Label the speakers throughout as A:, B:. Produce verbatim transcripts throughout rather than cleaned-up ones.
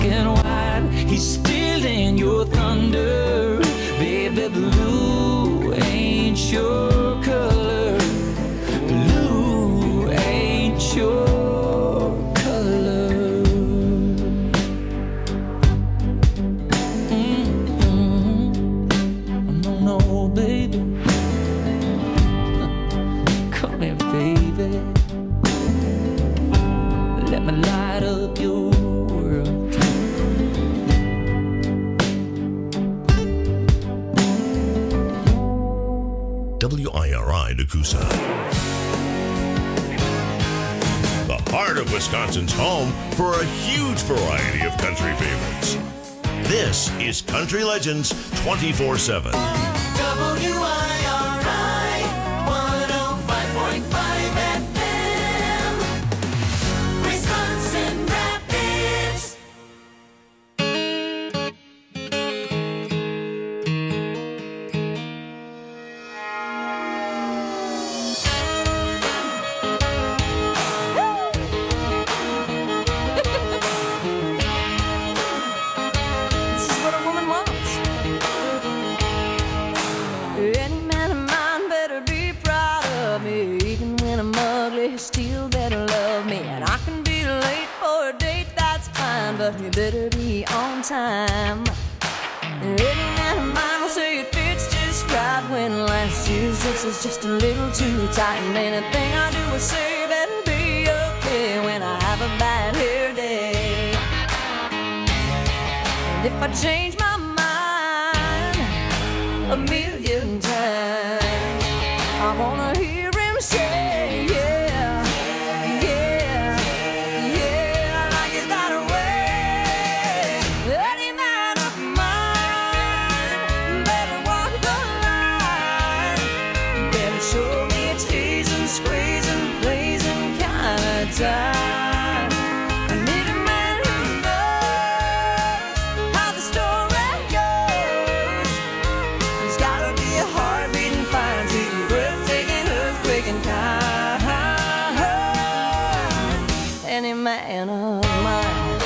A: and white. He's stealing your thunder. Baby, blue ain't your color. Blue ain't your color. Mm-hmm. No, no, baby. Come here, baby. Let me light up your world.
B: W I R I Nakusa. The heart of Wisconsin's home for a huge variety of country favorites. This is Country Legends twenty-four seven.
C: W I R I one oh five point five F M, Wisconsin Rapids.
D: This is what a woman wants. Any man of mine better be proud of me. Even when I'm ugly, he still better love me. And I can be late for a date, that's fine, but you better be on time. Any man of mine will say it fits just right when last year's dress is just a little too tight. And anything I do or say better be okay when I have a bad hair day. And if I change my mind a million times, I wanna hear him say, yeah, yeah, yeah, like it that way. Any man of mine better walk the line, better show me a teasing, squeezing, pleasing kind of time. I need a man who knows how the story goes. There's gotta be a heart beating fine, sweet, breathtaking, earthquaking kind. Any man of mine.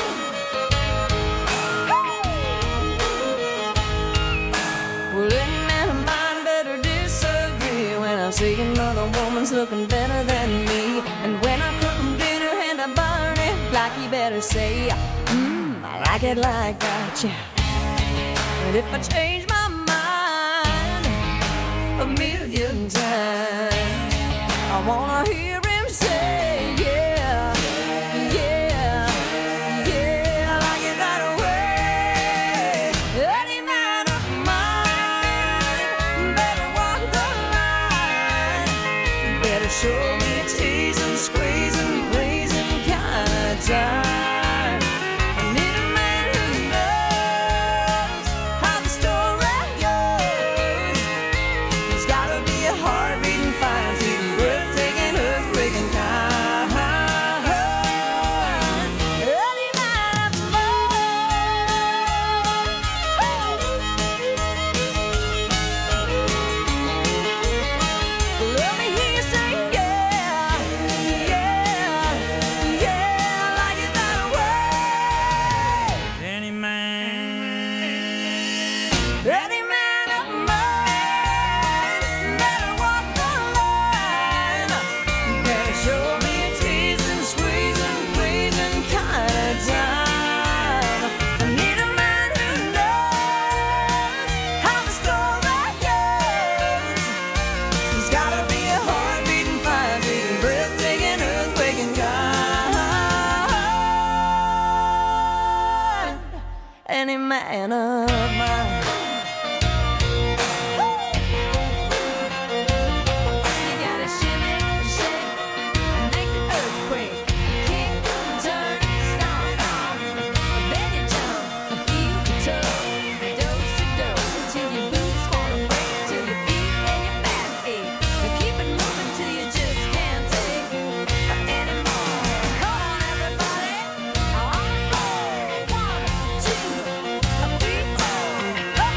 D: Well, any man of mine better disagree when I see another woman's looking better than me. And when I cook him dinner and I burn it, like he better say, mmm, I like it like that, yeah. And if I change my mind a million times, I wanna hear him say, yeah, yeah, yeah, I like it that way. Any man of mine better walk the line, better show me a teasing, squeezing, pleasing kind of time. I need a man who knows how the story goes. There's gotta be a heart beating fine, sweet, breathtaking, earthquaking kind. Any man of mine. Let me hear you say, yeah, yeah, yeah, I like it that way.
A: Any man.
D: Any man of mine better walk the line, better show me a teasing, squeezing, pleasing kind of time. I need a man who knows how the story goes. There's gotta be a heart beating fine, beating, breathtaking, earthquaking kind. Any man of mine. You gotta shimmy, shake, and make the earthquake. Kick, turn, stomp, stomp. Then you jump, heel to toe, dose to dose, till your boots wanna break, till your feet and your back ache. Now keep it moving till you just can't take anymore. Come on, everybody, on the floor. One, two, three, four.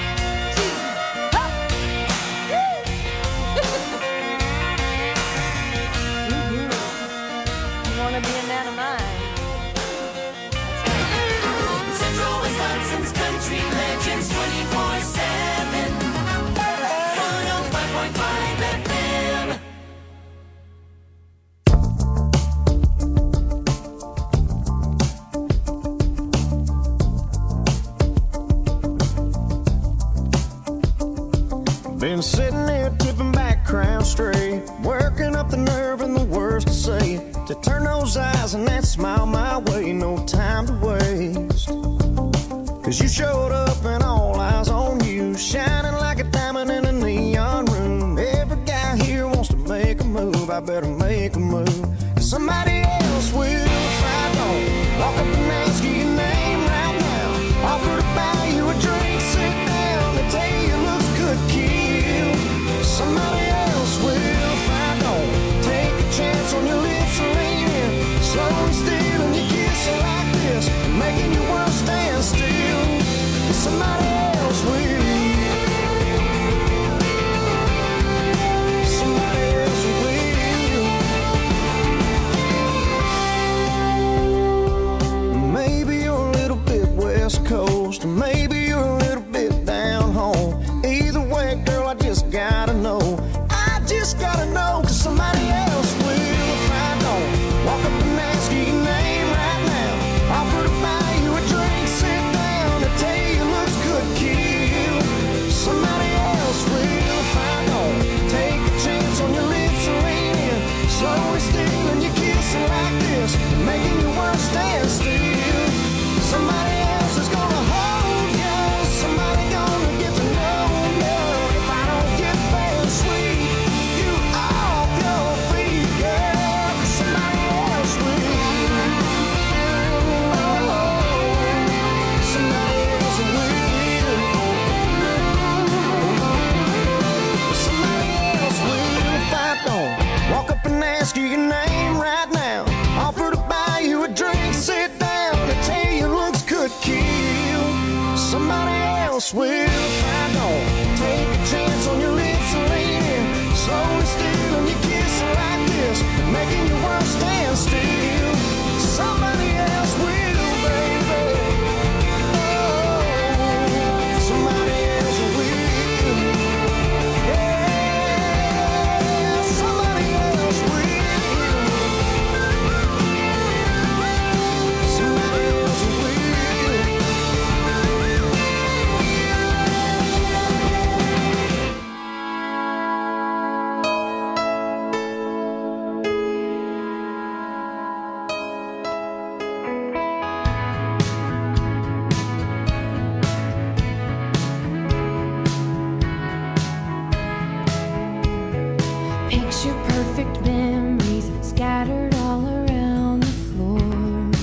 E: been sitting here tipping back, crown straight, working up the nerve and the words to say, to turn those eyes and that smile my way. No time to waste, 'cause you showed up and all eyes on you, shining like a diamond in a neon room. Every guy here wants to make a move. I better make a move, 'cause somebody else will if I don't. Walk up and ask you your name right now, offer to buy you a drink, sit down, they tell you it looks good, kill. Somebody else will if I don't. Take a chance on your lips and lean in, slowly stealing your kissing like this, making your world stand still. Somebody else will. Somebody else will. Maybe you're a little bit West Coast, maybe you're a little bit down home. Either way, girl, I just gotta know. I just gotta know, 'cause somebody else will if I don't. Walk up and ask you your name right now, offer to buy you a drink, sit down, and tell you it looks good, kill. Somebody else will if I don't. Take a chance on your lips and lean in, slowly stealing your kissing like this, making your world stand still. Somebody else is gonna hold you, somebody gonna get to know you. If I don't get very sweet, you off your feet, girl, 'cause somebody else will. Oh, somebody else will. Somebody else will if I don't. Walk up and ask you your name right now, offer to buy you a drink, sit down, and tell you it looks good, kill. Somebody else will if I don't. Take a chance on your lips and lean in, slowly stealing your kissing like this, making your world stand still. Somebody else will, baby. Oh, somebody else will. Yeah, somebody else will. Somebody else will.
D: Picture perfect memories scattered all around the floor.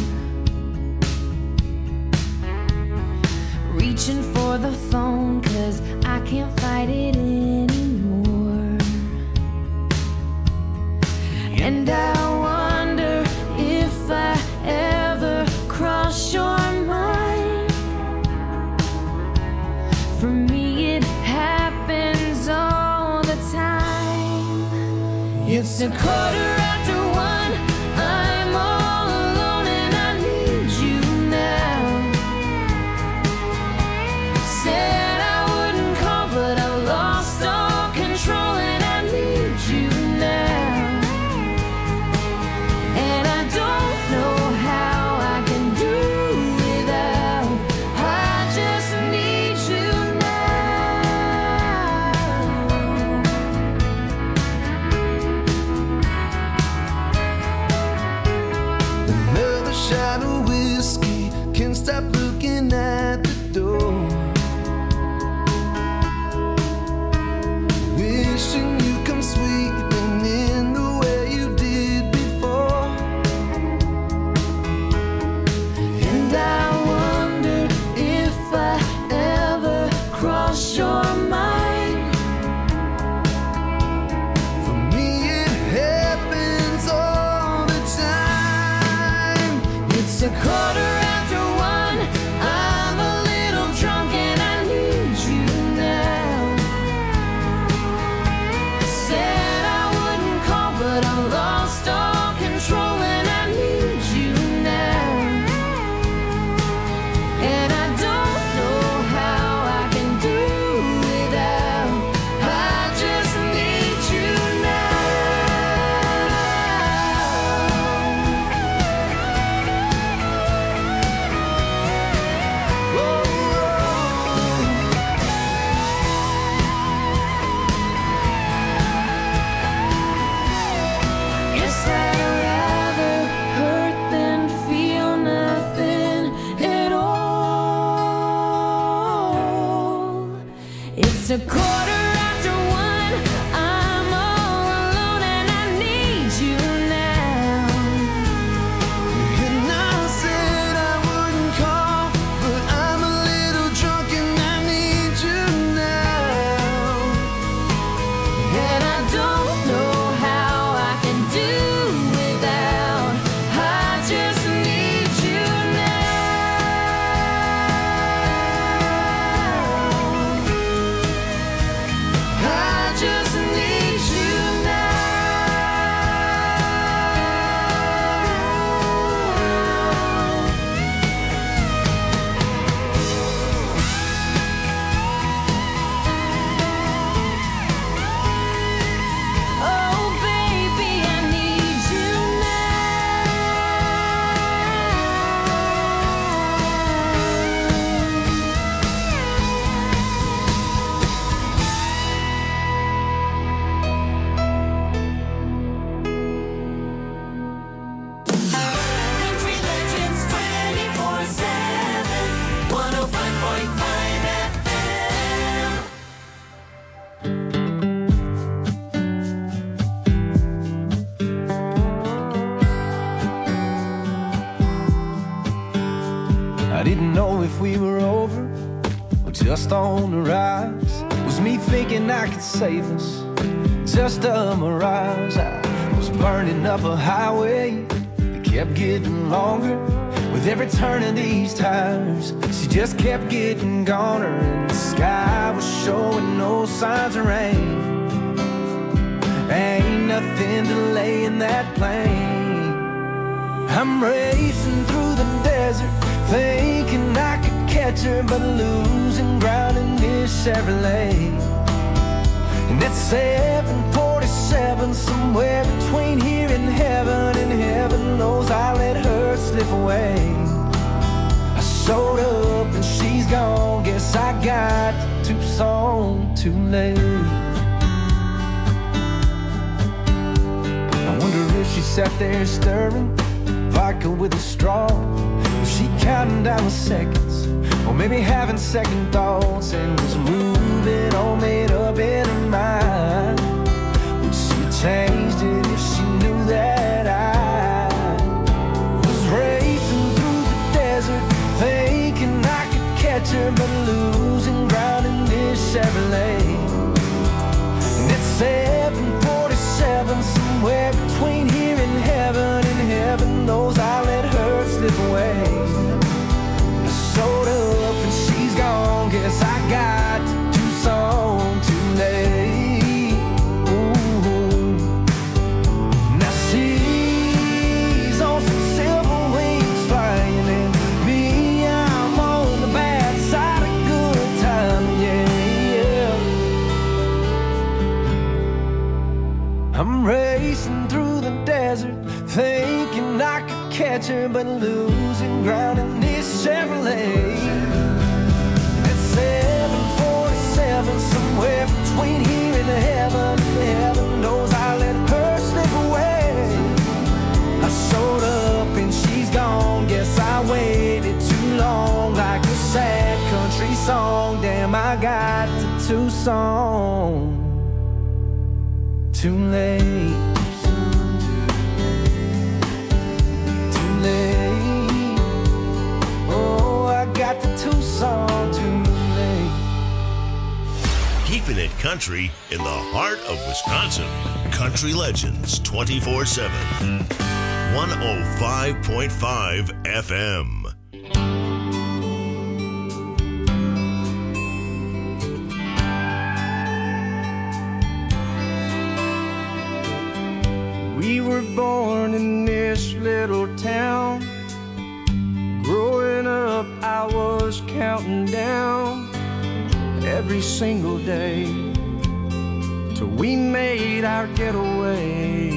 D: Reaching for the phone, 'cause I can't fight it anymore. And I wonder if I ever cross your mind. For me, it happens all the time. It's a quarter after one, I'm all alone and I need you now. Said I wouldn't call, but I've lost all control and I need you now. And I don't know how I can do without. I just need you now. It's a quarter after one. I'm all alone and I need you now.
E: And I said I wouldn't call, but I'm a little drunk and I need you now.
D: And I don't know how I can do without. I just need you now. I just need you now. Oh, baby, I need you
C: Country Legends twenty-four seven, one oh five point five F M.
E: I didn't know if we were over or just on the rise. Was me thinking I could save us, just a mirage. I was burning up a highway that kept getting longer. With every turn of these tires, she just kept getting goner. And the sky was showing no signs of rain. Ain't nothing delaying that plane. I'm racing through the desert, thinking I could catch her, but losing ground in this Chevrolet. And at seven forty-seven, somewhere between here and heaven, and heaven knows I let her slip away. I showed up and she's gone, guess I got to Tucson too late. I wonder if she sat there stirring vodka with a straw. Was she counting down the seconds, or maybe having second thoughts, and was moving all made up in her mind? Would she have changed it if she knew that I was racing through the desert, thinking I could catch her, but losing ground in this Chevrolet? And it's seven forty-seven, somewhere between here and heaven, and heaven knows I let her slip away. I showed up and she's gone, guess I got to Tucson too late. Ooh. Now she's on some silver wings flying, and me, I'm on the bad side of good time, yeah, yeah. I'm racing through the desert, thinking I could catch her, but losing ground in this Chevrolet. At seven forty-seven, somewhere between here and heaven, heaven knows I let her slip away. I showed up and she's gone, guess I waited too long, like a sad country song. Damn, I got to Tucson too late. Too late. Oh, I got to Tucson too late.
B: Keeping it country in the heart of Wisconsin. Country Legends twenty-four seven. one oh five point five F M.
E: We were born in this little town. Growing up, I was counting down every single day till we made our getaway.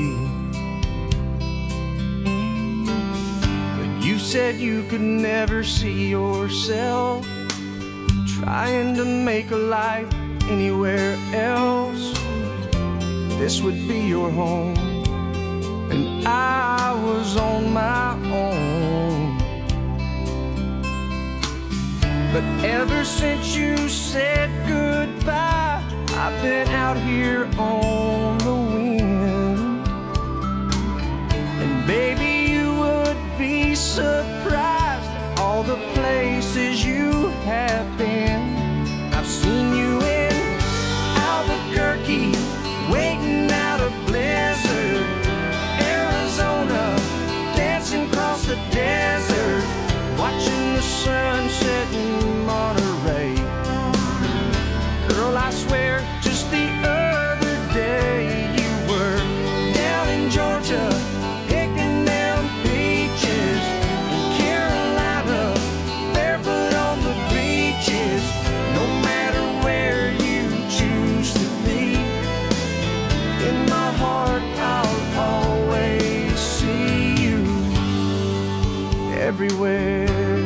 E: But you said you could never see yourself trying to make a life anywhere else. This would be your home, and I was on my own. But ever since you said goodbye, goodbye. I've been out here on the wind, and baby, you would be surprised at all the places you have been. I've seen you in Albuquerque, waiting out a blizzard, Arizona, dancing across the desert, watching the sunset in Monterey. Girl, I swear, just the other day you were down in Georgia, picking down peaches, in Carolina, barefoot on the beaches. No matter where you choose to be, in my heart I'll always see you everywhere.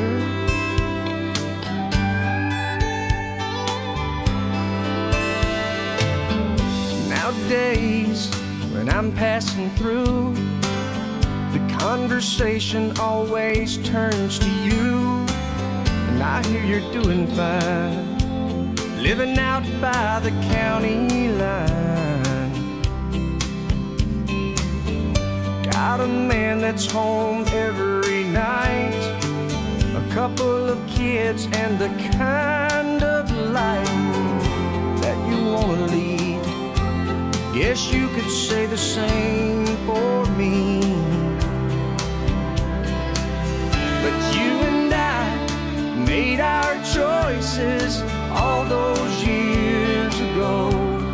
E: Nowadays, when I'm passing through, the conversation always turns to you. And I hear you're doing fine, living out by the county line. Got a man that's home every night, a couple of kids, and the kind of life that you wanna lead. Guess you could say the same for me. But you and I made our choices all those years ago.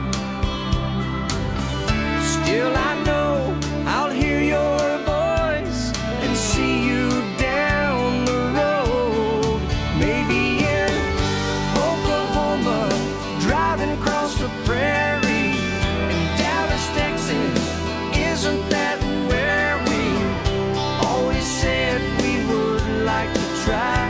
E: Still I know I'll hear your voice and see you down the road. Maybe in Oklahoma, driving across the prairie. Isn't that where we always said we would like to try?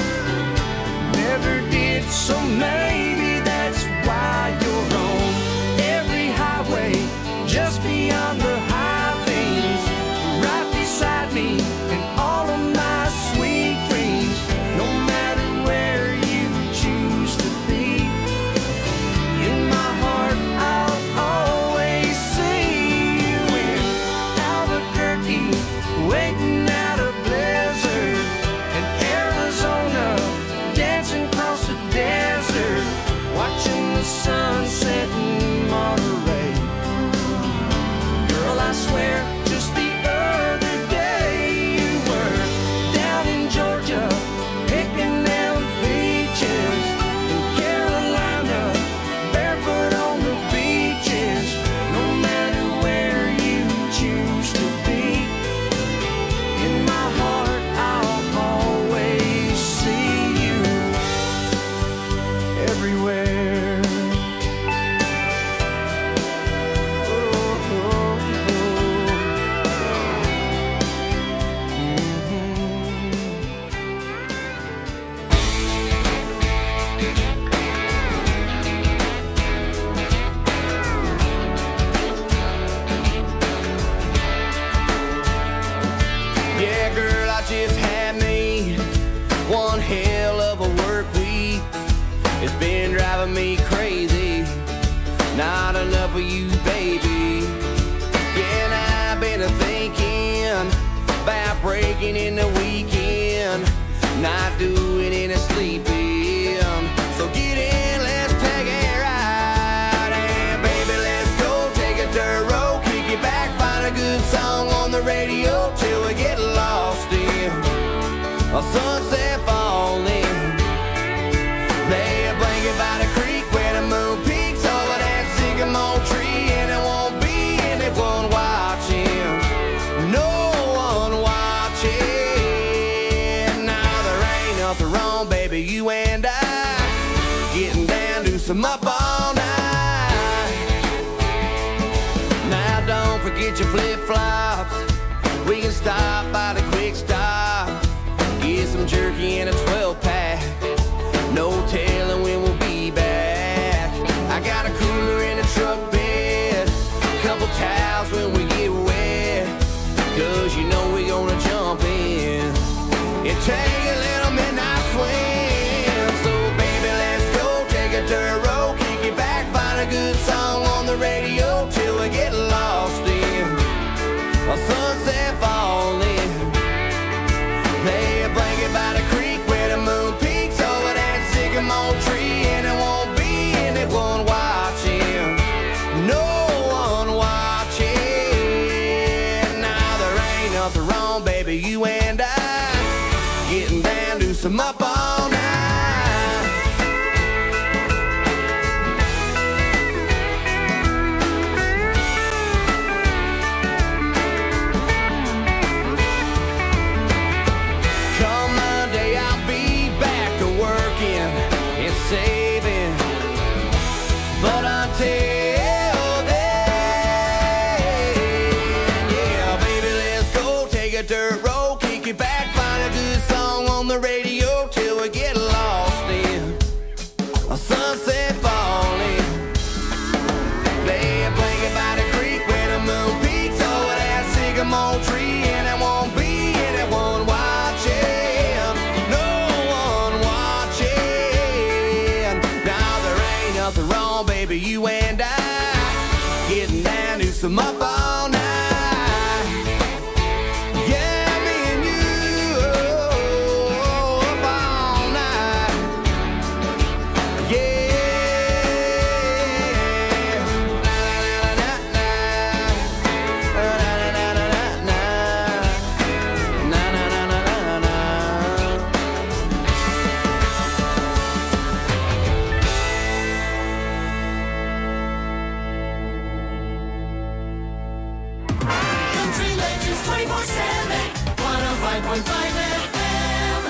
E: Never did, so maybe that's why you're on every highway, just beyond the high things, right beside me in all of my sweet dreams. No matter where you choose to be, in my heart I'll always see you in Albuquerque, waiting out a blizzard, in Arizona, dancing across the desert, watching the sunset in Monterey. Girl, I swear, just the other day you were down in Georgia, picking down peaches, in Carolina, barefoot on the beaches. No matter where you choose to be, in my heart I'll always see you everywhere. Oh, oh, oh.
F: Yeah, girl, I just had me one hell of a work week. It's been driving me crazy, not enough of you, baby. Yeah, and I've been thinking about breaking in the weekend, not doing any sleeping. So get in, let's take a ride, and baby, let's go take a dirt road, kick it back, find a good song on the radio till we get lost in a sunset falling. Lay a blanket by the creek where the moon peaks over that sycamore tree, and there won't be anyone watching, no one watching. Now there ain't nothing wrong, baby, you and I getting down to some up all night. Now don't forget your flip-flops, we can stop by the quick stop, get some jerky and a twelve pack. No telling when we'll be back. I got a cooler in the truck bed, couple towels when we get wet, cause you know we gonna jump in and take a little midnight swim. So baby, let's go take a dirt road, kick baby, you and I getting down to some up all night. Yeah, me and you, oh, up all night. Yeah.
C: Country Legends twenty-four seven, one oh five point five F M.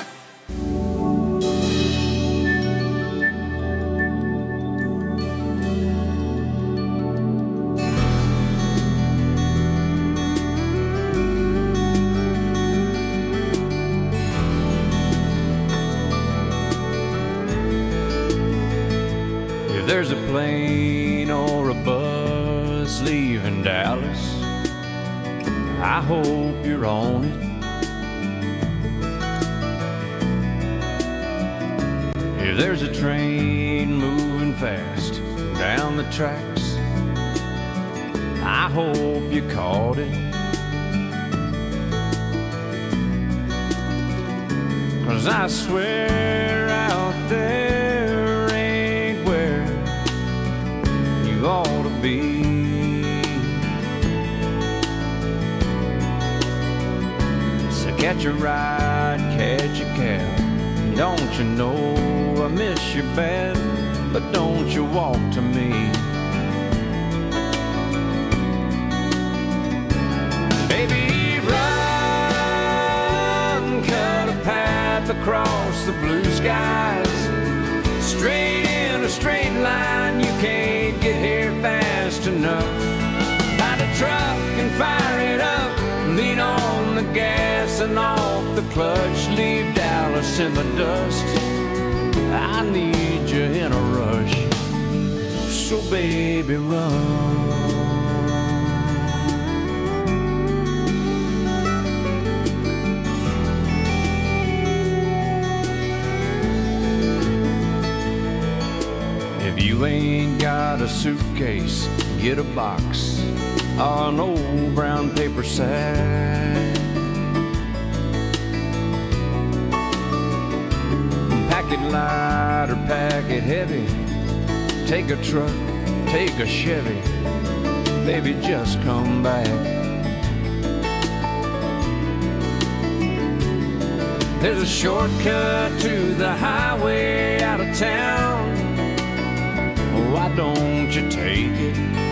G: If there's a plane or a bus leaving Dallas, I hope you're on it. If there's a train moving fast down the tracks, I hope you caught it. 'Cause I swear out there ain't where you ought to be. Catch a ride, catch a cab. Don't you know I miss you bad, but don't you walk to me. Baby, run, cut a path across the blue skies. Straight in a straight line, you can't get here fast enough. Find a truck and fire it up. Lean on the gas and off the clutch. Leave Dallas in the dust. I need you in a rush. So baby, run. If you ain't got a suitcase, get a box or an old brown paper sack. Pack it light or pack it heavy. Take a truck, take a Chevy. Baby, just come back. There's a shortcut to the highway out of town. Why don't you take it?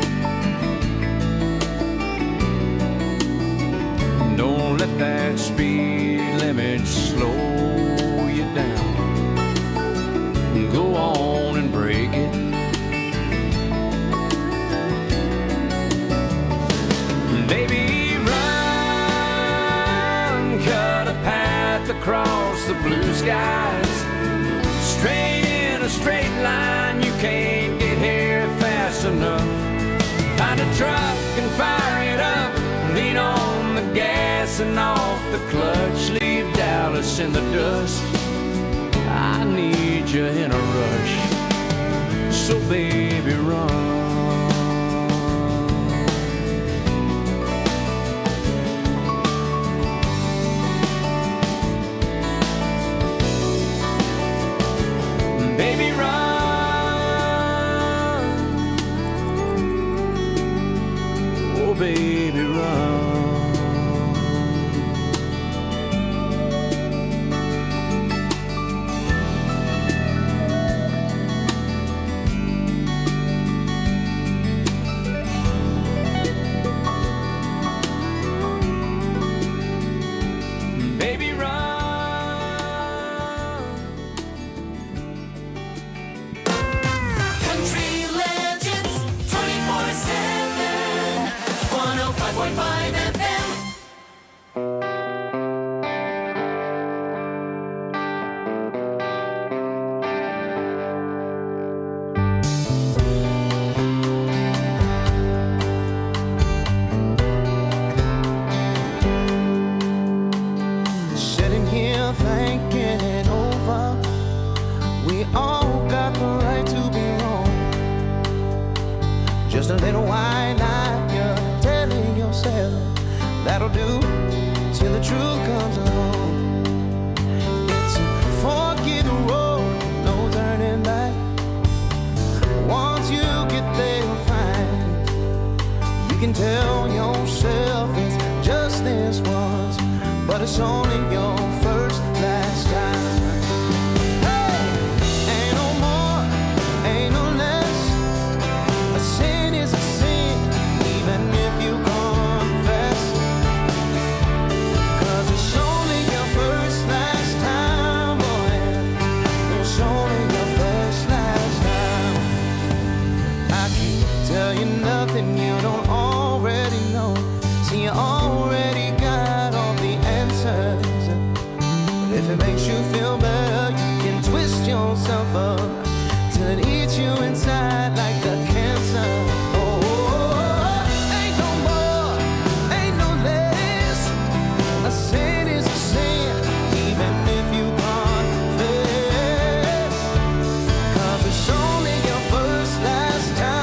G: Don't let that speed limit slow you down. Go on and break it. Baby, run, cut a path across the blue skies. Straight in a straight line, you can't get here fast enough. Find a truck and fire it up. Lean on the gas and off the clutch. Leave Dallas in the dust. I need you in a rush. So baby, run. Baby, run. Oh, baby, run. Baby, run.
C: Country Legends twenty-four seven, one oh five point five F M.
E: Sitting here thinking it over. We all got the right to be wrong. just a little white lie you're telling yourself that'll do till the truth comes along. It's a fork in the road, no turning back. Once you get there, you'll find you can tell yourself it's just this once, but it's only your first, last time. Nothing you don't already know. See, you already got all the answers. But if it makes you feel better, you can twist yourself up till it eats you inside like a cancer. Oh, ain't no more, ain't no less. A sin is a sin, even if you confess. 'Cause it's only your first, last time.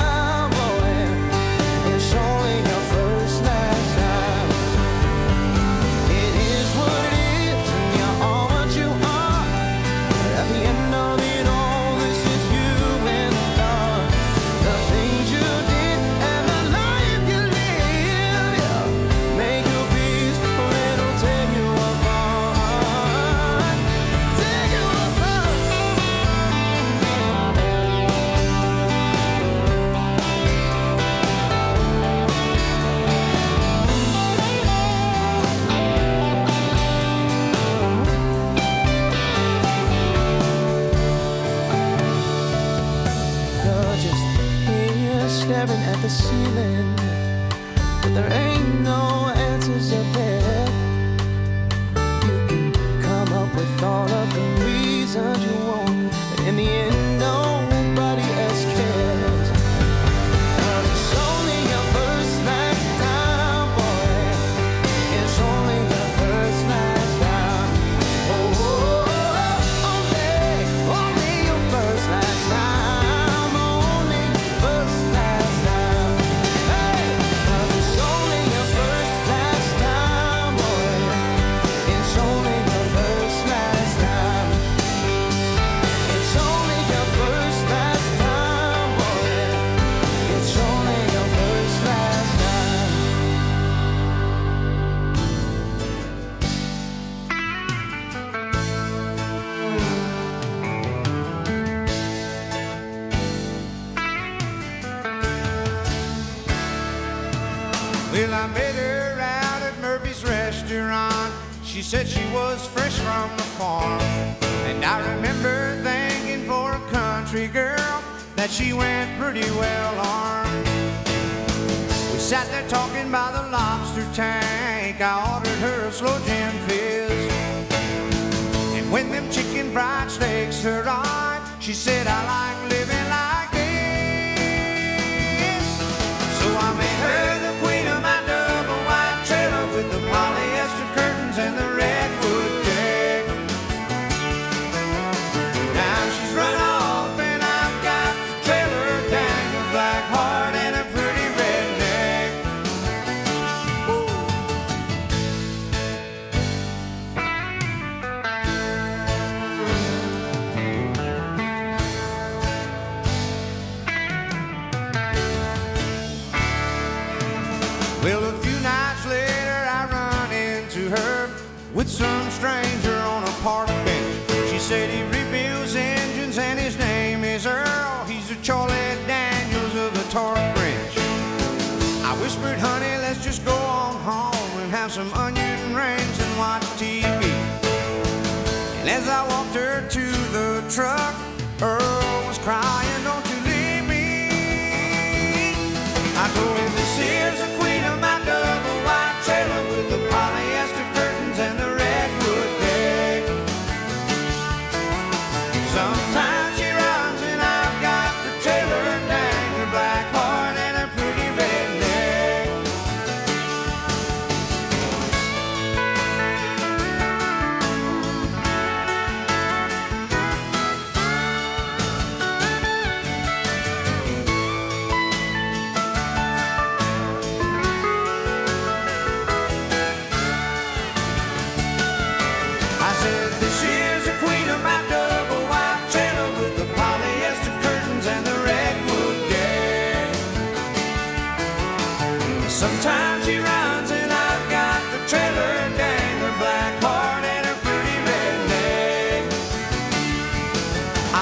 E: Staring at the ceiling, but there ain't no answers up there. You can come up with all of the reasons you want, but in the end, nobody else cares. 'Cause it's only your first lifetime, boy. It's only your first lifetime. Oh, oh, oh, only, only your first lifetime.
H: Well, I met her out at Murphy's restaurant. She said she was fresh from the farm. And I remember thinking for a country girl that she went pretty well armed. We sat there talking by the lobster tank. I ordered her a slow gin fizz. And when them chicken fried steaks her eye, she said, I like living like this. So I made her the queen of my double wide trailer with the polyester curtains and the redwood deck. Now she's run off and I've got the trailer, Daniel Blackheart, and a pretty redneck. Woo. Well, a few nights later I run into her with some stranger on a park bench. She said he rebuilds engines and his name is Earl. He's a Charlie Daniels of the torque wrench. I whispered, honey, let's just go on home and have some onion rings and watch T V. And as I walked her to the truck, Earl was crying, don't you leave me. I told him this here's a queen of my double wide trailer with the polyester curtains and the redwood deck. Sometimes she runs and I've got the trailer, dang her black heart and a pretty redneck.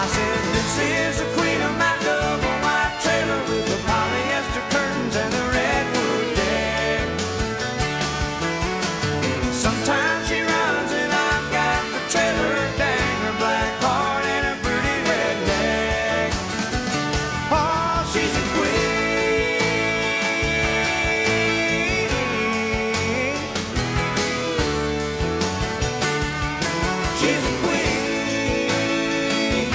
H: I said, this is the queen of my double white trailer with the polyester curtains and the redwood deck. Sometimes she runs and I've got the trailer dang, her black heart and a pretty red neck. Oh, she's a queen. She's a queen.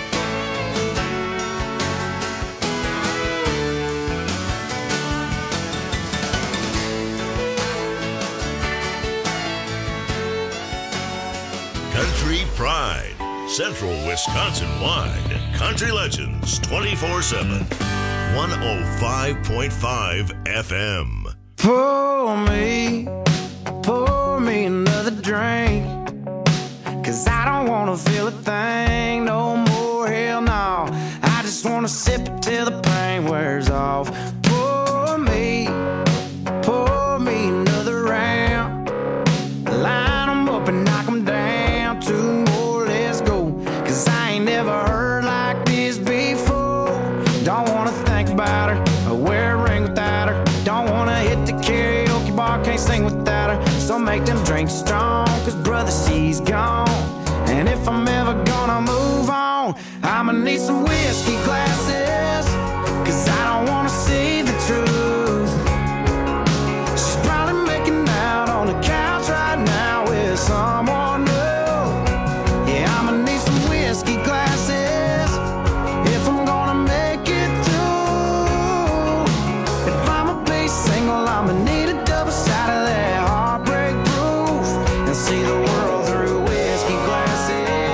B: Country Pride, Central Wisconsin wide. Country Legends twenty-four seven. one oh five point five F M.
E: Pour me, pour me another drink, 'cause I don't wanna feel a thing no more, hell no. I just wanna sip it till the pain wears off. Pour me, pour me another round. Line 'em up and knock 'em down. Two more, let's go. 'Cause I ain't never heard like this before. Don't wanna think about her or wear a ring without her. Don't wanna hit the karaoke bar, can't sing without her. So make them drinks strong, 'cause brother, she's gone. And if I'm ever gonna move on, I'ma need some whiskey glasses, 'cause I don't wanna see the truth. She's probably making out on the couch right now with someone new. Yeah, I'ma need some whiskey glasses if I'm gonna make it through. If I'ma be single, I'ma need a double shot of that heartbreak proof and see the world through whiskey glasses.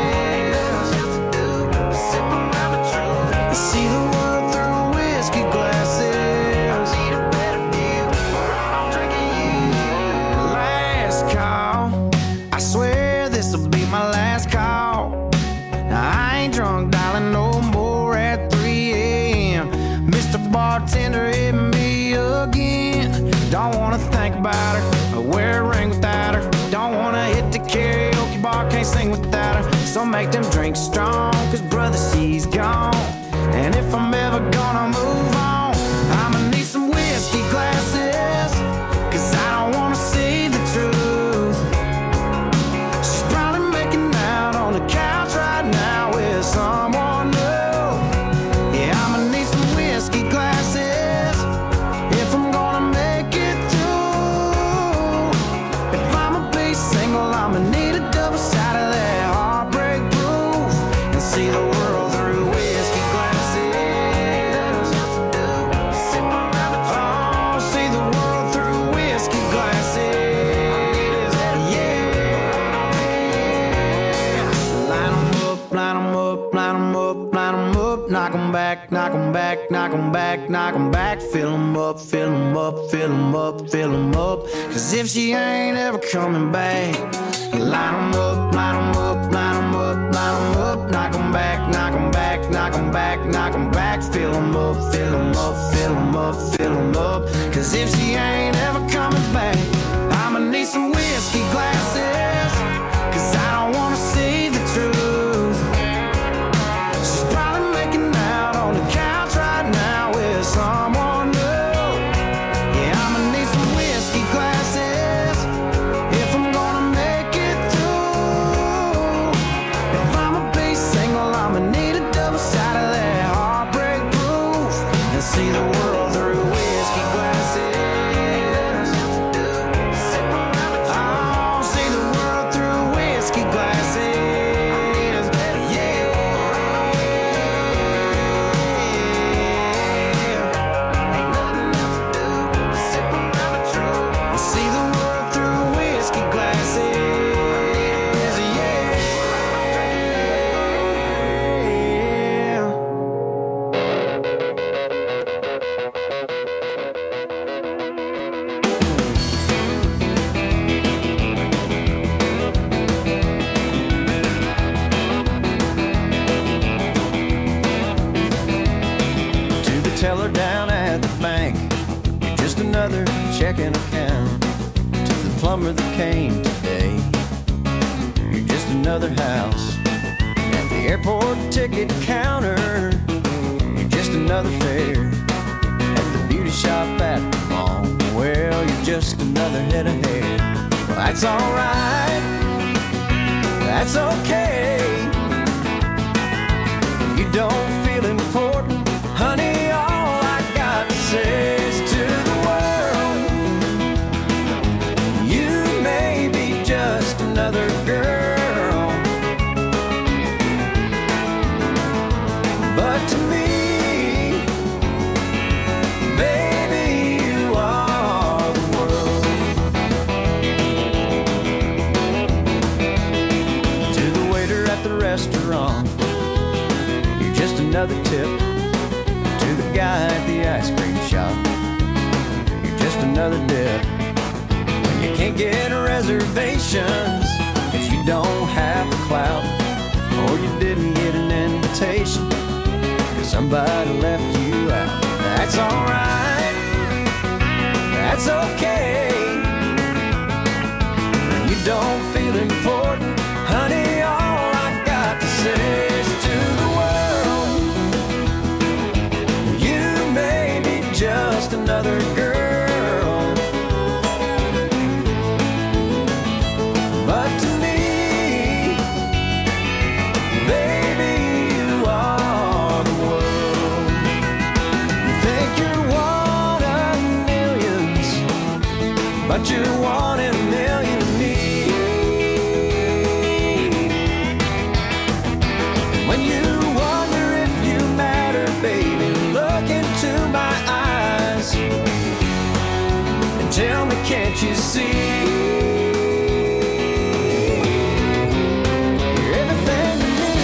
E: Sip around the truth and see the world through whiskey glasses. I need a better view, or I'm drinking you. Last call, I swear this'll be my last call. Now I ain't drunk, darling, no more at three a.m. Mister Bartender, hit me again. Don't wanna think about her or wear a ring without her. Don't wanna hit the karaoke bar, can't sing without her. So make them drinks strong, 'cause brother, she's gone. And if I'm ever gonna move on, I'ma need some whiskey glasses, 'cause I don't wanna see the truth. She's probably making out on the couch right now with someone new. Yeah, I'ma need some whiskey glasses if I'm gonna make it through. If I'ma be single, I'ma need a double shot of that heartbreak proof and see the world through whiskey glasses. Sip around the truth. Oh, see the world through whiskey glasses. Yeah. Line 'em up, line 'em up, line 'em up, line 'em up. Knock 'em back, knock 'em back, knock 'em back, knock 'em back. Fill 'em up, fill 'em up, fill 'em up, fill 'em up. 'Cause if she ain't ever coming back, line 'em up, line 'em up, line 'em up, line 'em up. Knock 'em back, knock 'em back, knock 'em back, knock 'em back. Fill 'em up, fill 'em up, fill 'em up, fill 'em up. 'Cause if she ain't ever coming back, I'ma need some whiskey glasses, 'cause I don't wanna see the truth. She's probably making out on the couch right now with someone new. Yeah, I'ma need some whiskey glasses if I'm gonna make it through. If I'ma be single, I'ma need a double shot of that heartbreak proof and see the world through whiskey glasses. Oh, see the world through whiskey glasses. Yeah. Ain't nothing else to do but sip around the truth and see the world through whiskey glasses. Yeah.
I: To the teller down at the bank, you're just another checking account. To the plumber that came today, you're just another house. At the airport ticket counter. You're just another fare at the beauty shop at the mall. Well, you're just another head of hair. Well, that's alright, that's okay. You don't feel important, honey, all I got to say is to the world, you may be just another girl, but to me, baby, you are the world. To the waiter at the restaurant, you're just another tip. To the guy at the ice cream shop, you're just another dip. When you can't get reservations, cause you don't have the clout, or you didn't get an invitation, cause somebody left you out. That's alright, that's okay. When you don't feel important, honey, all I got to say is to the world, you may be just another girl, but to me, baby, you are the world. You think you're one of millions, but you're one in a million to me. When you wonder if you matter, baby, look into my eyes and tell me, can't you see? You're everything to me.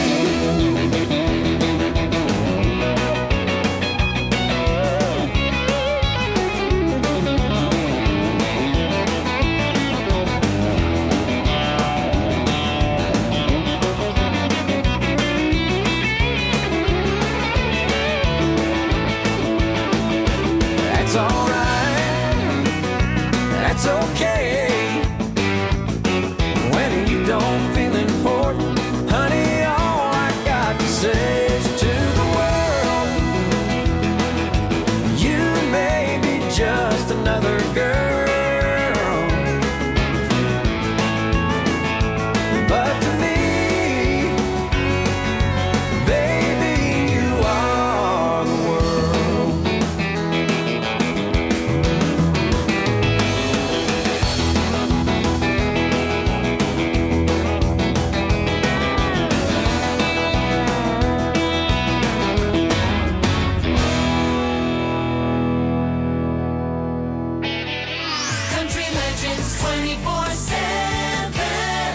I: That's alright, that's okay. When you don't feel important, honey, all I got to say is to the world, you may be just another girl, but to me, baby, you are the world.
C: Country Legends twenty-four seven.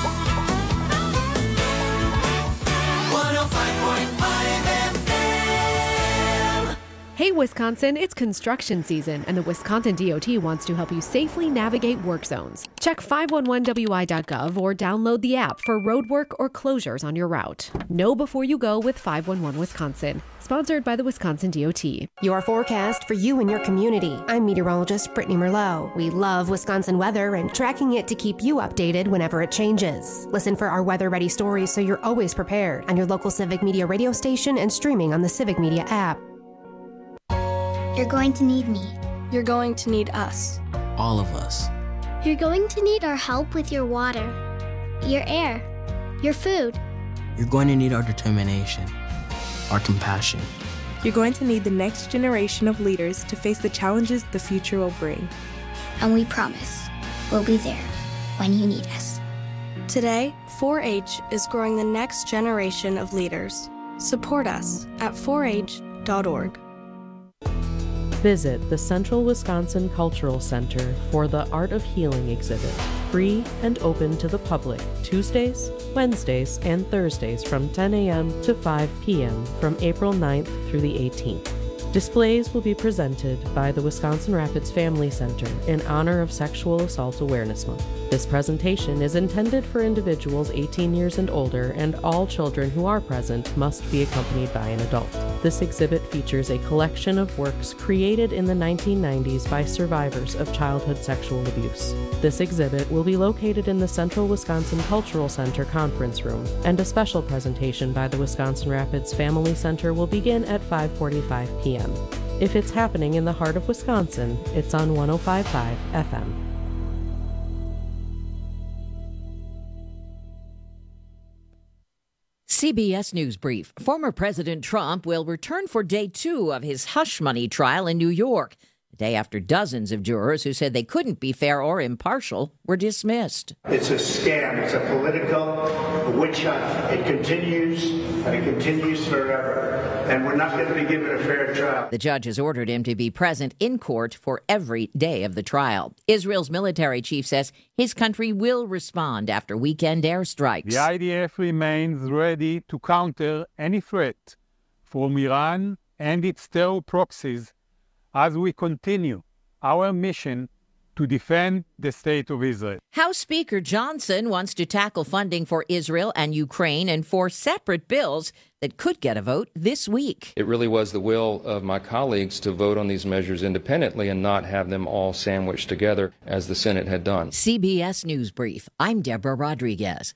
C: one oh five point five F M.
J: Hey Wisconsin, it's construction season, and the Wisconsin D O T wants to help you safely navigate work zones. Check five one one W I dot gov or download the app for road work or closures on your route. Know before you go with five one one Wisconsin. Sponsored by the Wisconsin D O T.
K: Your forecast for you and your community. I'm meteorologist Brittany Merlot. We love Wisconsin weather and tracking it to keep you updated whenever it changes. Listen for our weather-ready stories so you're always prepared on your local Civic Media radio station and streaming on the Civic Media app.
L: You're going to need me.
M: You're going to need us.
N: All of us.
L: You're going to need our help with your water, your air, your food.
N: You're going to need our determination, our compassion.
M: You're going to need the next generation of leaders to face the challenges the future will bring.
L: And we promise we'll be there when you need us.
M: Today, four H is growing the next generation of leaders. Support us at four H dot org.
O: Visit the Central Wisconsin Cultural Center for the Art of Healing exhibit, free and open to the public, Tuesdays, Wednesdays, and Thursdays from ten a.m. to five p.m. from April ninth through the eighteenth. Displays will be presented by the Wisconsin Rapids Family Center in honor of Sexual Assault Awareness Month. This presentation is intended for individuals eighteen years and older, and all children who are present must be accompanied by an adult. This exhibit features a collection of works created in the nineteen nineties by survivors of childhood sexual abuse. This exhibit will be located in the Central Wisconsin Cultural Center conference room, and a special presentation by the Wisconsin Rapids Family Center will begin at five forty-five p.m. If it's happening in the heart of Wisconsin, it's on one oh five point five F M.
P: C B S News Brief. Former President Trump will return for day two of his hush money trial in New York, the day after dozens of jurors who said they couldn't be fair or impartial were dismissed.
Q: It's a scam. It's a political witch hunt. It continues, and it continues forever. And we're not going to be given a fair trial.
P: The judge has ordered him to be present in court for every day of the trial. Israel's military chief says his country will respond after weekend airstrikes.
R: The I D F remains ready to counter any threat from Iran and its terror proxies as we continue our mission to defend the state of Israel.
P: House Speaker Johnson wants to tackle funding for Israel and Ukraine in four separate bills that could get a vote this week.
S: It really was the will of my colleagues to vote on these measures independently and not have them all sandwiched together as the Senate had done.
P: C B S News Brief. I'm Deborah Rodriguez.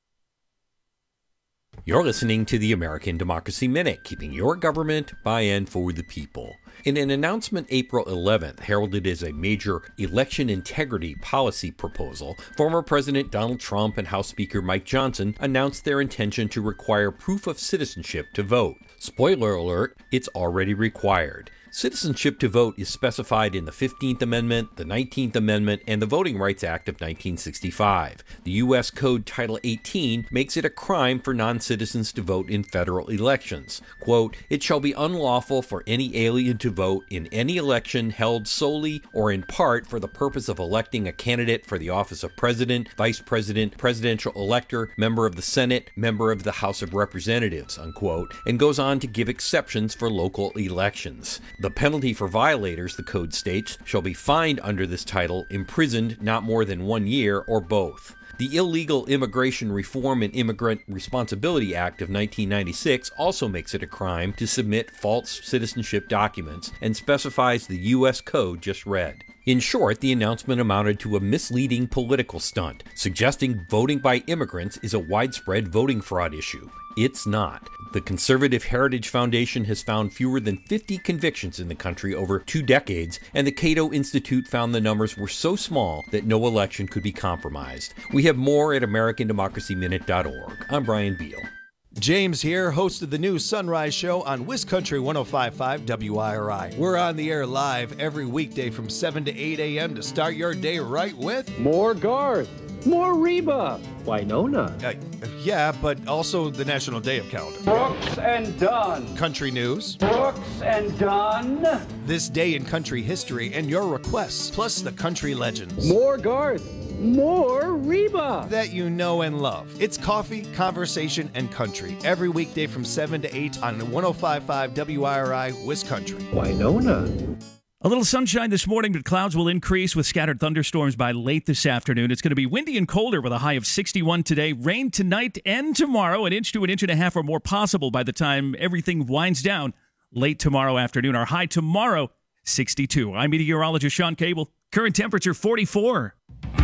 T: You're listening to the American Democracy Minute, keeping your government by and for the people. In an announcement April eleventh, heralded as a major election integrity policy proposal, former President Donald Trump and House Speaker Mike Johnson announced their intention to require proof of citizenship to vote. Spoiler alert, it's already required. Citizenship to vote is specified in the fifteenth Amendment, the nineteenth Amendment, and the Voting Rights Act of nineteen sixty-five. The U S Code Title eighteen makes it a crime for non-citizens to vote in federal elections. Quote, "It shall be unlawful for any alien to vote in any election held solely or in part for the purpose of electing a candidate for the office of President, Vice President, Presidential Elector, Member of the Senate, Member of the House of Representatives," unquote, and goes on to give exceptions for local elections. The penalty for violators, the code states, shall be fined under this title, imprisoned not more than one year, or both. The Illegal Immigration Reform and Immigrant Responsibility Act of nineteen ninety-six also makes it a crime to submit false citizenship documents and specifies the U S code just read. In short, the announcement amounted to a misleading political stunt, suggesting voting by immigrants is a widespread voting fraud issue. It's not. The Conservative Heritage Foundation has found fewer than fifty convictions in the country over two decades, and the Cato Institute found the numbers were so small that no election could be compromised. We have more at American Democracy Minute dot org. I'm Brian Beal.
U: James here, host of the new Sunrise Show on WisCountry one oh five point five W I R I. We're on the air live every weekday from seven to eight a.m. to start your day right with
V: more Garth, more Reba, Winona.
U: Uh, yeah, but also the National Day of Calendar.
V: Brooks and Dunn.
U: Country news.
V: Brooks and Dunn.
U: This day in country history and your requests, plus the country legends.
V: More Garth. More Reba
U: that you know and love. It's coffee, conversation, and country every weekday from seven to eight on one oh five point five W I R I WisCountry.
V: Winona.
W: A little sunshine this morning, but clouds will increase with scattered thunderstorms by late this afternoon. It's going to be windy and colder with a high of sixty-one today. Rain tonight and tomorrow, an inch to an inch and a half or more possible by the time everything winds down late tomorrow afternoon. Our high tomorrow, sixty-two. I'm meteorologist Sean Cable. Current temperature forty-four.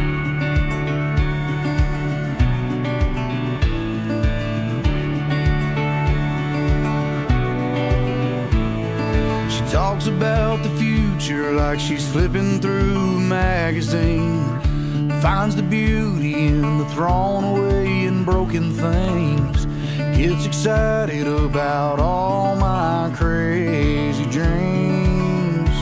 H: Talks about the future like she's flipping through a magazine. Finds the beauty in the thrown away and broken things. Gets excited about all my crazy dreams.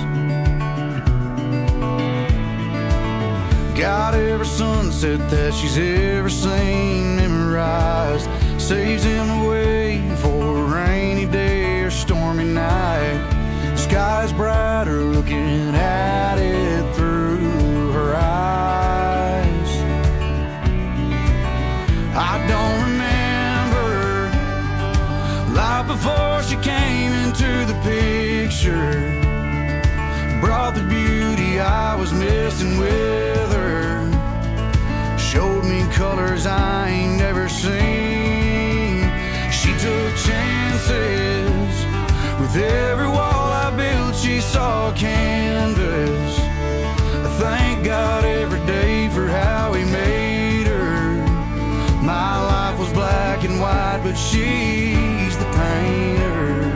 H: Got every sunset that she's ever seen memorized. Saves him away for a rainy day or stormy night. Sky's brighter looking at it through her eyes. I don't remember life before she came into the picture. Brought the beauty I was missing with her.
E: me colors I ain't never seen. She took chances. With every wall I built, she saw canvas. I thank God every day for how he made her. My life was black and white, but she's the painter.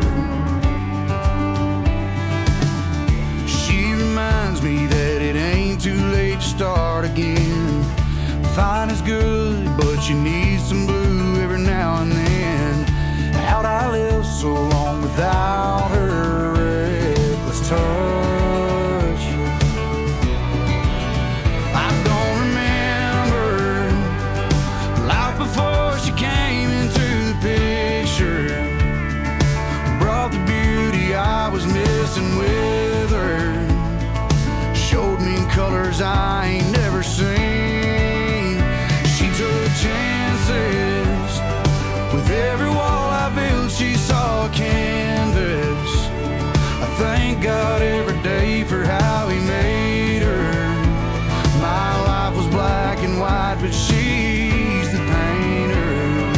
E: She reminds me that it ain't too late to start again. Fine is good, but you need some blue every now and then. How'd I live so long without her reckless touch? I don't remember life before she came into the picture. Brought the beauty I was missing with her. Showed me colors I ain't never seen. She took chances. With every wall I built, she saw canvas. I thank God every day for how he made her. My life was black and white, but she's the painter.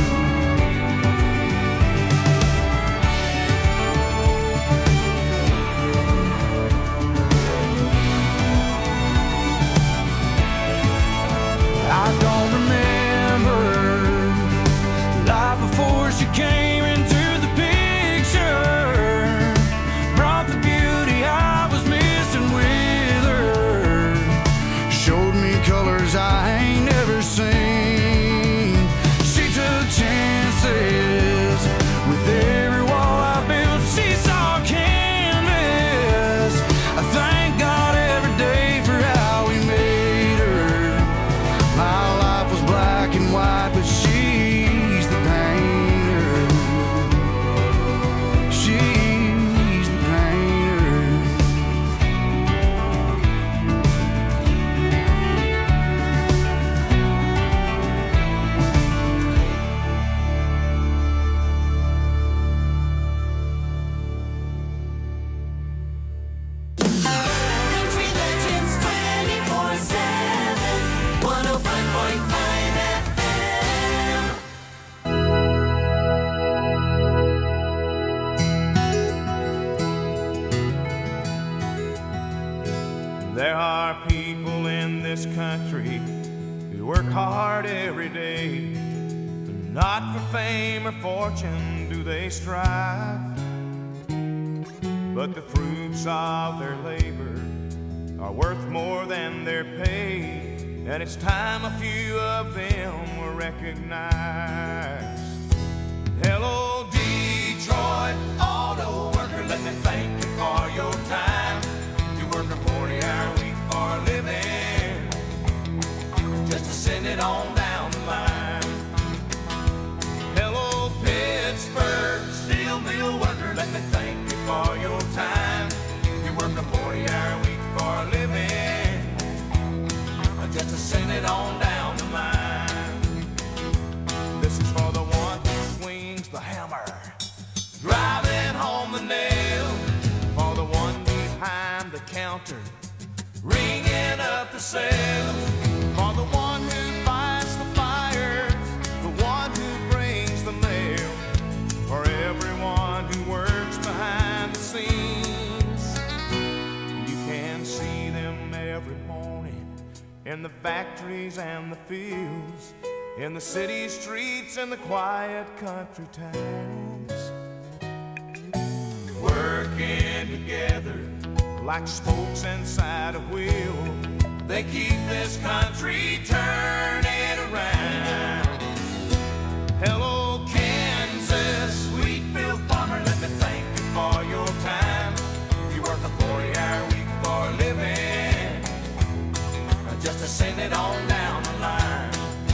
E: I don't remember life before she came into the picture. Brought the beauty I was missing with her. Showed me colors I ain't never seen. She took chances. With every wall I built, she saw canvas. I thank God every day for how he made her. My life was black and white, but she's the painter. She's the painter.
C: Country Legends twenty-four seven, one oh five point five F M.
H: There are people in this country who work hard every day. Not for fame or fortune do they strive, but the fruits of their labor are worth more than their pay, and it's time a few of them were recognized. Hello, Detroit auto worker, let me thank you for your time. You work a forty-hour week for a living, just to send it on down the line. Hello, Pittsburgh steel mill worker, let me thank you for your time. You work a forty-hour week for a living, just to send it on down the line. This is for the one who swings the hammer, driving home the nail. For the one behind the counter, ringing up the sales. For the one who fights the fires, the one who brings the mail. For everyone who works behind the scenes, you can see them every morning in the factories and the fields, in the city streets and the quiet country towns, working together like spokes inside a wheel. They keep this country turning around. Hello, Kansas, Wheatfield farmer, let me thank you for your time. You work a forty-hour week for a living, just to send it on down the line.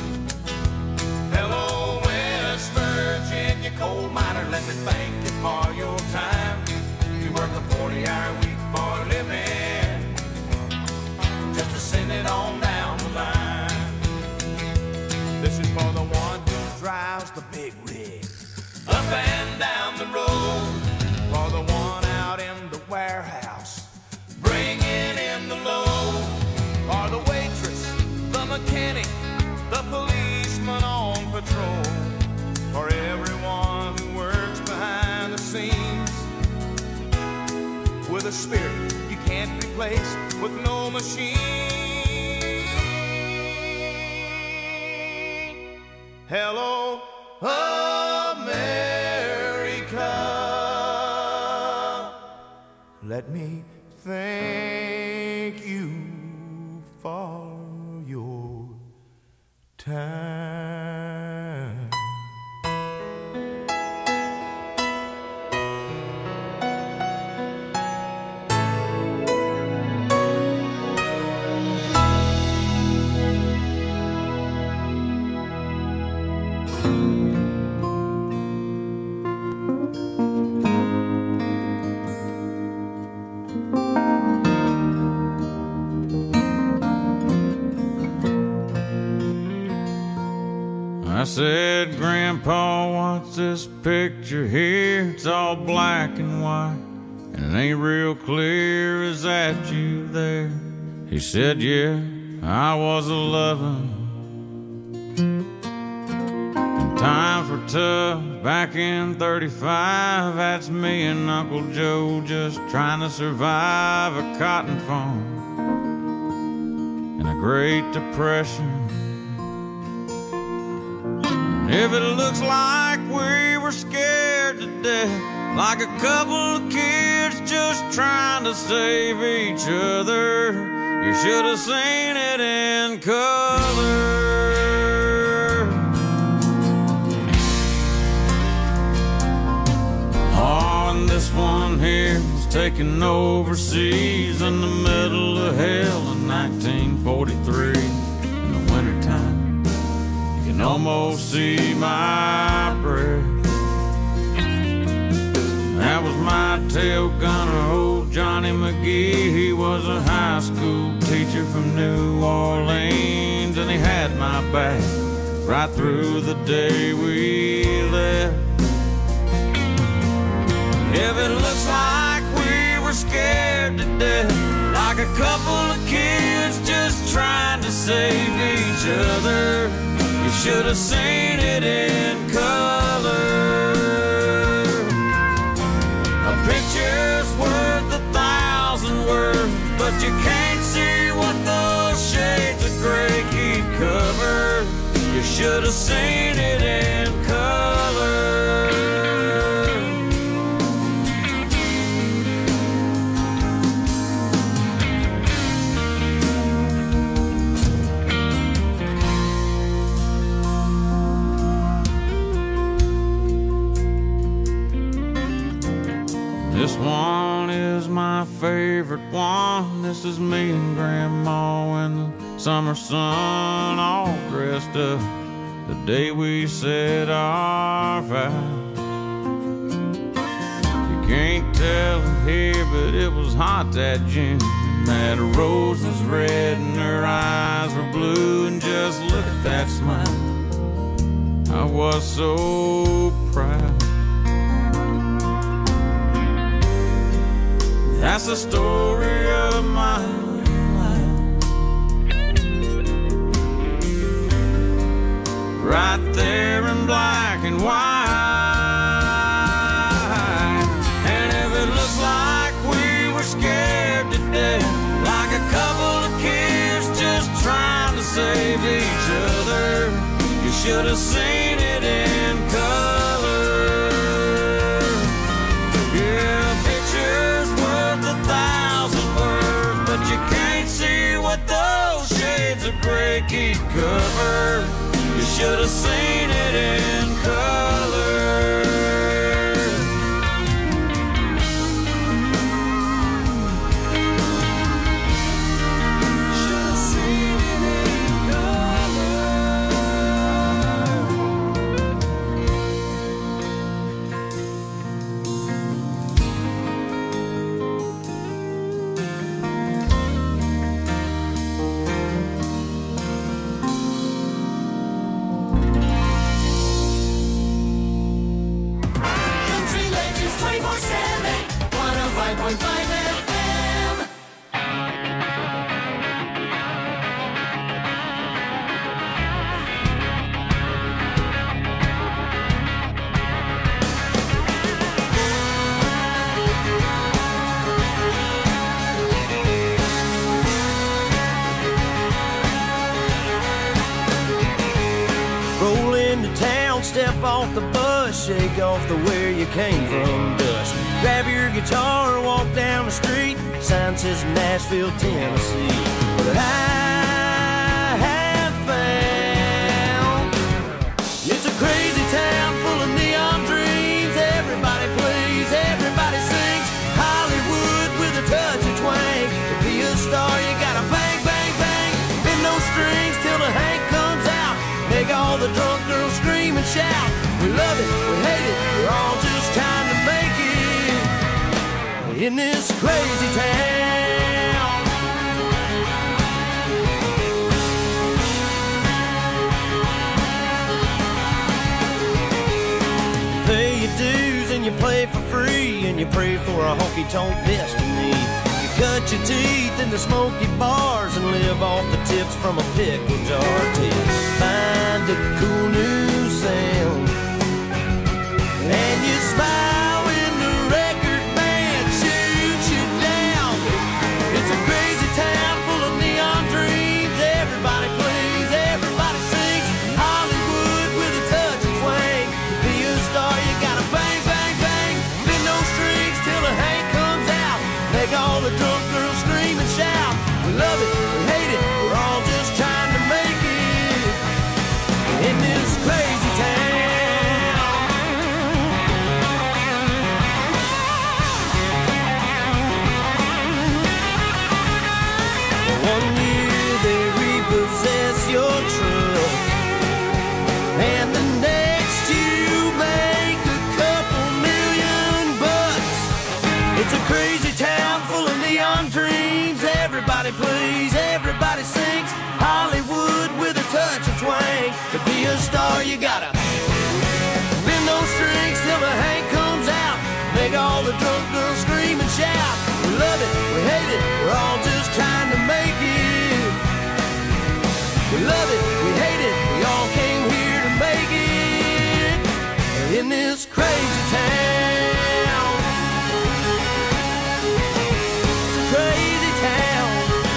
H: Hello, West Virginia coal miner, let me thank you for your time. You work a forty-hour week for a living, just to send it on down the line. This is for the one who drives the big rig up and down the road. For the one out in the warehouse, bringing in the load. For the waitress, the mechanic, the the spirit you can't replace with no machine. Hello, America. Let me thank you for your time.
A: I said, Grandpa, what's this picture here? It's all black and white, and it ain't real clear. Is that you there? He said, yeah, I was a lovin'. And times were tough back in thirty-five. That's me and Uncle Joe just trying to survive a cotton farm and a Great Depression. If it looks like we were scared to death, like a couple of kids just trying to save each other, you should have seen it in color. Oh, and this one here was taken overseas in the middle of hell in nineteen forty-three in the wintertime. You can almost see my breath. That was my tail gunner, old Johnny McGee. He was a high school teacher from New Orleans, and he had my back right through the day we left. If it looks like we were scared to death, like a couple of kids just trying to save each other, you should have seen it in color. A picture's worth a thousand words, but you can't see what those shades of gray keep covered. You should have seen it in color. This one is my favorite one. This is me and Grandma in the summer sun, all dressed up the day we said our vows. You can't tell it here, but it was hot that June. That rose was red and her eyes were blue, and just look at that smile. I was so proud. That's the story of my life, right there in black and white. And if it looks like we were scared to death, like a couple of kids just trying to save each other, you should have seen it in color. Yeah, pictures worth a thousand words, but you can't see what those shades of gray keep covered. You should have seen it in color. Should have seen it in color.
C: Country Legends twenty-four seven, one oh five point five F M.
I: shake off the where you came from dust. Grab your guitar, walk down the street. Sign says Nashville, Tennessee. But I have found it's a crazy town full of neon dreams. Everybody plays, everybody sings. Hollywood with a touch of twang. To be a star, you gotta bang, bang, bang. Bend those strings till the Hank comes out. Make all the drunk girls scream and shout. We love it, we hate it, we're all just trying to make it in this crazy town. You pay your dues and you play for free, and you pray for a honky-tonk destiny. You cut your teeth in the smoky bars and live off the tips from a pickle jar till find a cool new sound. And you smile when the record band shoots you down. It's a crazy town full of neon dreams. Everybody plays, everybody sings. Hollywood with a touch of twang. To be a star, you gotta bang, bang, bang. Bend those strings till the Hank comes out. Make all the drunk girls scream and shout. We love it, we hate it, we're all just trying to make it in this crazy town. One year they repossess your truck, and the next you make a couple million bucks. It's a crazy town full of neon dreams. Everybody plays, everybody sings. Hollywood with a touch of twang. To be a star, you gotta bend those strings till the Hank comes out. Make all the drunk girls scream and shout. We love it, we hate it, we're all just trying to make it. We love it, we hate it, we all came here to make it in this crazy town. It's a crazy town.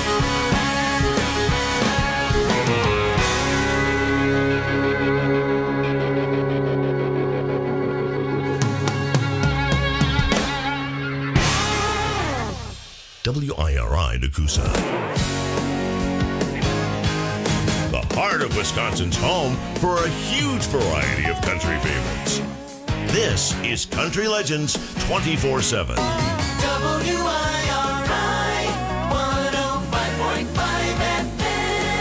B: W I R I Nakusa. The heart of Wisconsin's home for a huge variety of country favorites. This is Country Legends twenty-four seven.
C: W I R